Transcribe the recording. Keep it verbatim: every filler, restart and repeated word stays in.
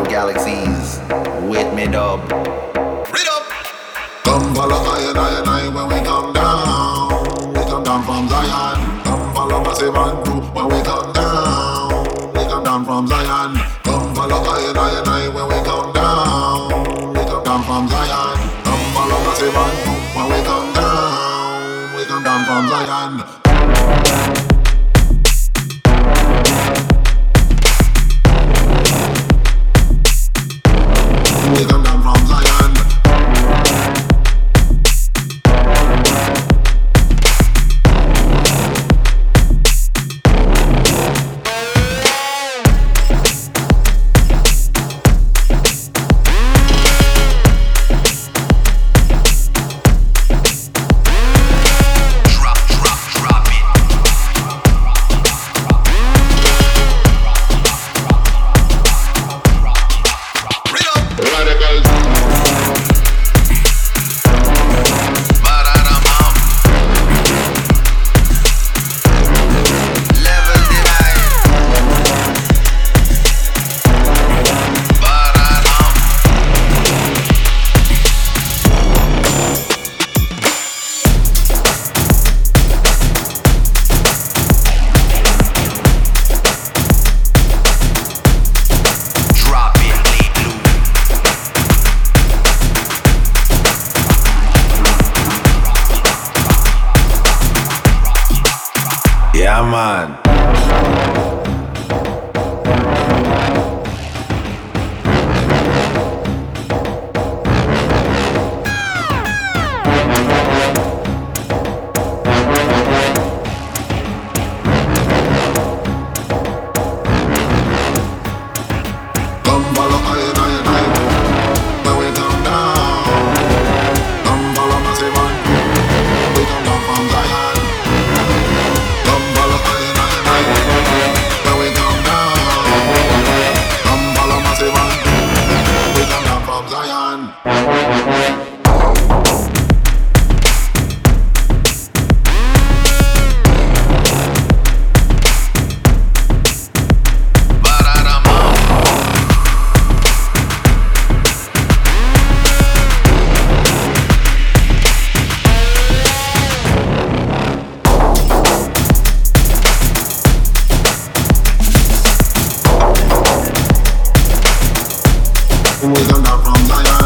galaxies with me dub. Read up. Come follow I and I and I when we come down. We come down from Zion. Come follow Massive and Crew when we come down. We come down from Zion. Come follow I and I and I when we come down. We come down from Zion. Come follow Massive and Crew when we come down. We come down from Zion. We come down from Zion. Yeah, man. We come down from Zion.